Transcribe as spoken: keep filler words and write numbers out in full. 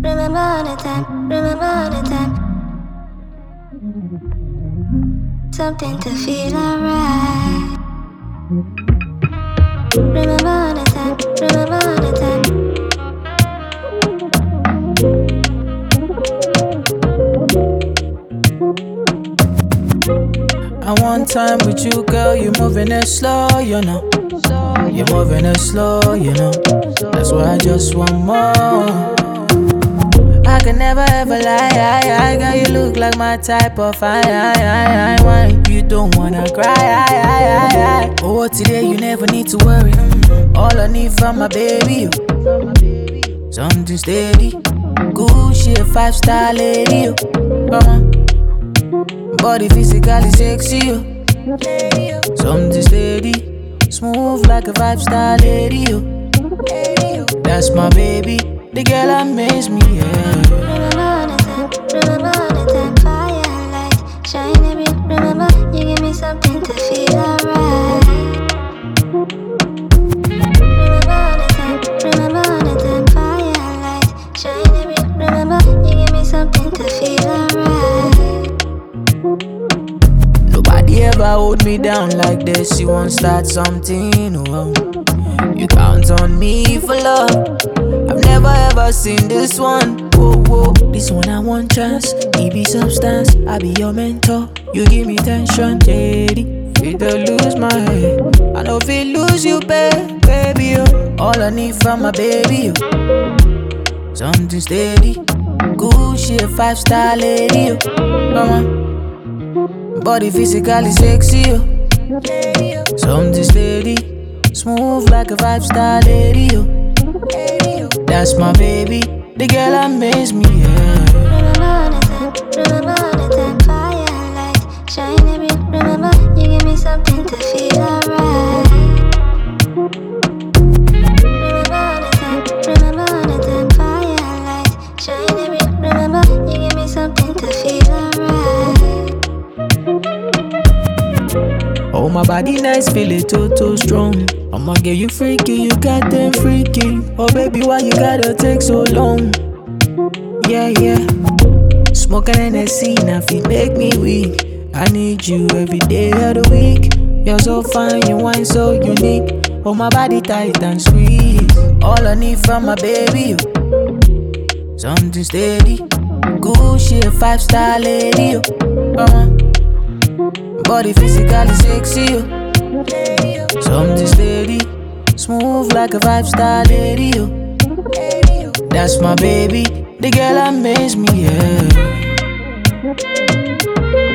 remember all the time, remember all the time. Something to feel alright. Remember all the time, remember all the time. I want time with you, girl. You're moving it slow, you know. You're moving it slow, you know. That's why I just want more. I can never ever lie, I, I, girl, you look like my type of I, I, I, I, wine. You don't wanna cry, I, I, I, I. Oh, today you never need to worry. All I need from my baby, you. Something steady, good shit, five star lady, you. Come on, body physically sexy, you. Something steady, smooth like a five star lady, you. That's my baby. The girl amaze me, yeah. Remember all the time, remember all the time. Fire and light, shine every. Remember, you give me something to feel alright. Remember all the time, remember all the time. Fire and light, shine every. Remember, you give me something to feel alright. Nobody ever hold me down like this. You won't start something, oh. You count on me for love. I've never ever seen this one. Whoa, whoa. This one I want chance. It be substance. I be your mentor. You give me tension, lady. Feel to lose my head. I know feel lose you, babe, baby. You. All I need from my baby, you. Something steady. Good shit, five star lady. You. Come on. Body physically sexy, you. Something steady. Smooth like a five star lady, you. That's my baby. The girl amaze me, yeah. Remember all the time, remember all the time. Fire and light, shine every. Remember, you give me something to feel alright. Remember all the time, remember all the time. Fire and light, shine every. Remember, you give me something to feel alright. Oh, my body nice, feel it too, too strong. I'ma get you freaky, you got them freaky. Oh baby, why you gotta take so long? Yeah, yeah. Smoking in the scene, I feel make me weak. I need you every day of the week. You're so fine, you wine so unique. Oh, my body tight and sweet. All I need from my baby, you. Something steady. Good shit, five star lady, you. Come on. Body physically sexy, you. Something steady, smooth like a five star lady, you. That's my baby, the girl amaze me, yeah.